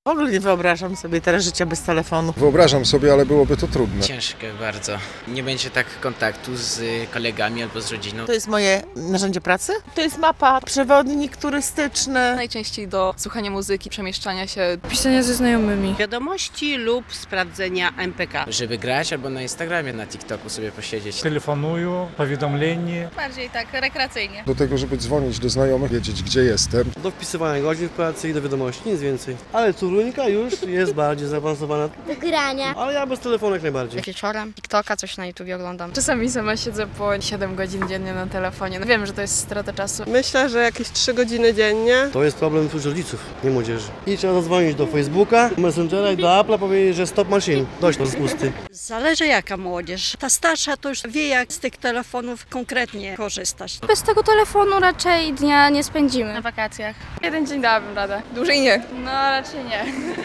W ogóle nie wyobrażam sobie teraz życia bez telefonu. Wyobrażam sobie, ale byłoby to trudne. Ciężkie bardzo. Nie będzie tak kontaktu z kolegami albo z rodziną. To jest moje narzędzie pracy. To jest mapa, przewodnik turystyczny. Najczęściej do słuchania muzyki, przemieszczania się. Pisania ze znajomymi. Wiadomości lub sprawdzenia MPK. Żeby grać albo na Instagramie, na TikToku sobie posiedzieć. Telefonuję, powiadomienie. Bardziej tak rekreacyjnie. Do tego, żeby dzwonić do znajomych, wiedzieć gdzie jestem. Do wpisywania godzin w pracy i do wiadomości, nic więcej. Ale córka już jest bardziej zaawansowana. Do grania. Ale ja bez telefonu jak najbardziej. Wieczorem TikToka, coś na YouTubie oglądam. Czasami sama siedzę po 7 godzin dziennie na telefonie. No wiem, że to jest strata czasu. Myślę, że jakieś 3 godziny dziennie. To jest problem już rodziców, nie młodzieży. I trzeba zadzwonić do Facebooka, Messengera i do Apple'a powiedzieć, że stop machine. Dość to z pusty. Zależy jaka młodzież. Ta starsza to już wie jak z tych telefonów konkretnie korzystać. Bez tego telefonu raczej dnia nie spędzimy. Na wakacjach. Jeden dzień dałabym radę. Dłużej nie. No raczej nie.